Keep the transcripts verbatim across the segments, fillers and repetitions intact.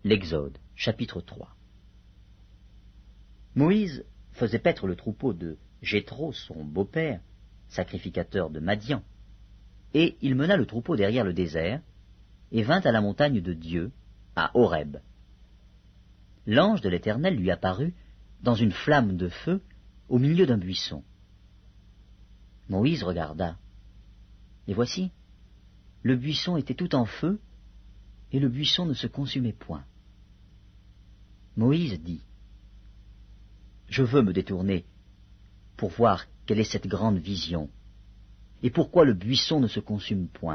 L'Exode, chapitre trois. Moïse faisait paître le troupeau de Jéthro, son beau-père, sacrificateur de Madian, et il mena le troupeau derrière le désert, et vint à la montagne de Dieu, à Horeb. L'ange de l'Éternel lui apparut dans une flamme de feu au milieu d'un buisson. Moïse regarda, et voici, le buisson était tout en feu, et le buisson ne se consumait point. Moïse dit, « Je veux me détourner pour voir quelle est cette grande vision, et pourquoi le buisson ne se consume point. »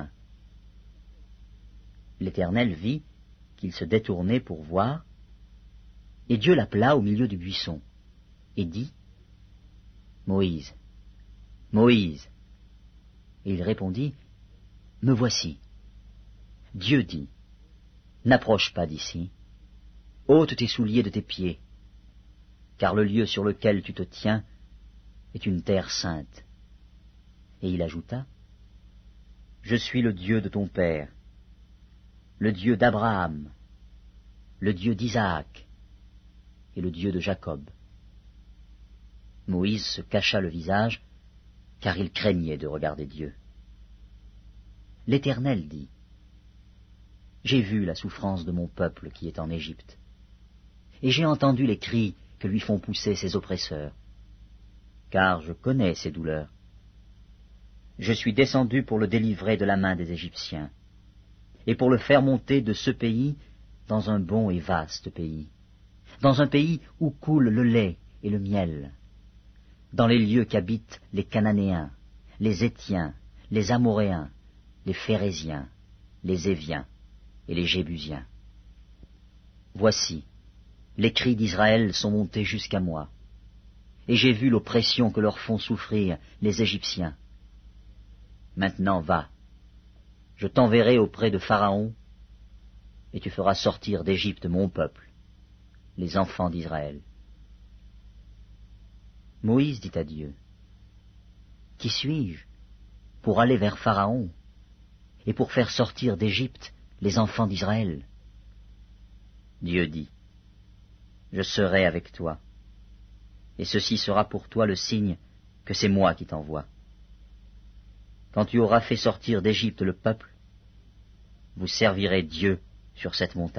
L'Éternel vit qu'il se détournait pour voir, et Dieu l'appela au milieu du buisson, et dit, « Moïse, Moïse. » Et il répondit, « Me voici. » Dieu dit, « N'approche pas d'ici, ôte tes souliers de tes pieds, car le lieu sur lequel tu te tiens est une terre sainte. » Et il ajouta, « Je suis le Dieu de ton père, le Dieu d'Abraham, le Dieu d'Isaac et le Dieu de Jacob. » Moïse se cacha le visage, car il craignait de regarder Dieu. L'Éternel dit, « J'ai vu la souffrance de mon peuple qui est en Égypte, et j'ai entendu les cris que lui font pousser ses oppresseurs, car je connais ses douleurs. Je suis descendu pour le délivrer de la main des Égyptiens, et pour le faire monter de ce pays dans un bon et vaste pays, dans un pays où coule le lait et le miel, dans les lieux qu'habitent les Cananéens, les Héthiens, les Amoréens, les Phéréziens, les Éviens et les Jébusiens. Voici, les cris d'Israël sont montés jusqu'à moi, et j'ai vu l'oppression que leur font souffrir les Égyptiens. Maintenant va, je t'enverrai auprès de Pharaon, et tu feras sortir d'Égypte mon peuple, les enfants d'Israël. » Moïse dit à Dieu, « Qui suis-je pour aller vers Pharaon et pour faire sortir d'Égypte les enfants d'Israël ?» Dieu dit, « Je serai avec toi, et ceci sera pour toi le signe que c'est moi qui t'envoie. Quand tu auras fait sortir d'Égypte le peuple, vous servirez Dieu sur cette montagne. »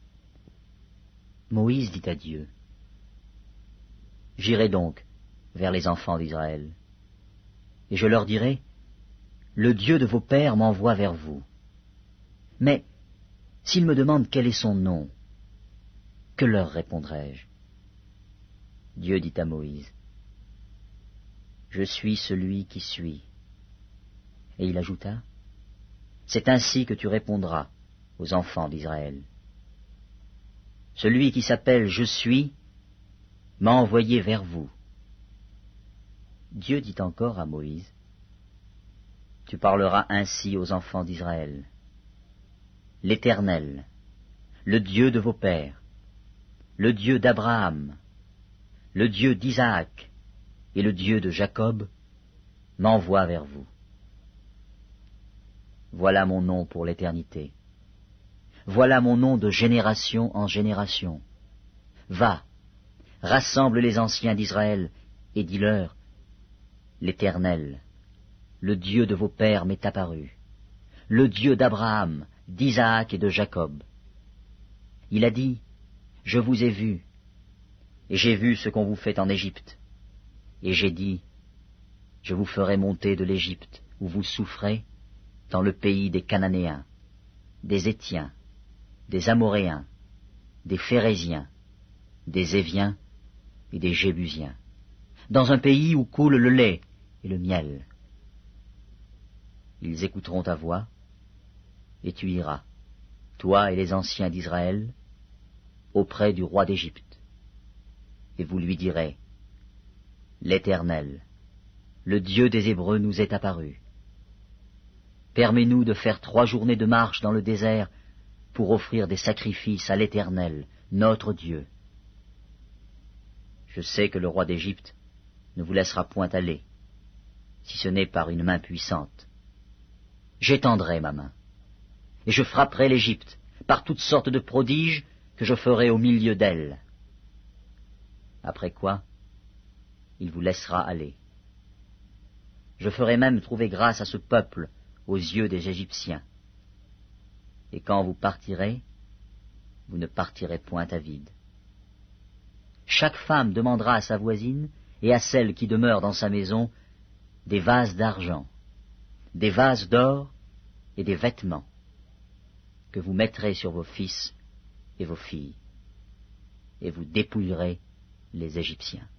Moïse dit à Dieu, « J'irai donc vers les enfants d'Israël, et je leur dirai, le Dieu de vos pères m'envoie vers vous. Mais s'ils me demandent quel est son nom, que leur répondrai-je » Dieu dit à Moïse, « Je suis celui qui suis. » Et il ajouta, « C'est ainsi que tu répondras aux enfants d'Israël. Celui qui s'appelle Je suis m'a envoyé vers vous. » Dieu dit encore à Moïse, « Tu parleras ainsi aux enfants d'Israël. L'Éternel, le Dieu de vos pères, le Dieu d'Abraham, le Dieu d'Isaac et le Dieu de Jacob m'envoie vers vous. Voilà mon nom pour l'éternité. Voilà mon nom de génération en génération. Va, rassemble les anciens d'Israël et dis-leur, l'Éternel, le Dieu de vos pères m'est apparu, le Dieu d'Abraham, d'Isaac et de Jacob. Il a dit, je vous ai vus, et j'ai vu ce qu'on vous fait en Égypte. Et j'ai dit, je vous ferai monter de l'Égypte, où vous souffrez, dans le pays des Cananéens, des Héthiens, des Amoréens, des Phéréziens, des Éviens et des Jébusiens, dans un pays où coule le lait et le miel. Ils écouteront ta voix, et tu iras, toi et les anciens d'Israël, auprès du roi d'Égypte, et vous lui direz, l'Éternel, le Dieu des Hébreux nous est apparu. Permets-nous de faire trois journées de marche dans le désert pour offrir des sacrifices à l'Éternel, notre Dieu. Je sais que le roi d'Égypte ne vous laissera point aller, si ce n'est par une main puissante. J'étendrai ma main, et je frapperai l'Égypte par toutes sortes de prodiges que je ferai au milieu d'elle. Après quoi, il vous laissera aller. Je ferai même trouver grâce à ce peuple aux yeux des Égyptiens. Et quand vous partirez, vous ne partirez point à vide. Chaque femme demandera à sa voisine et à celle qui demeure dans sa maison des vases d'argent, des vases d'or et des vêtements que vous mettrez sur vos fils et vos filles, et vous dépouillerez les Égyptiens.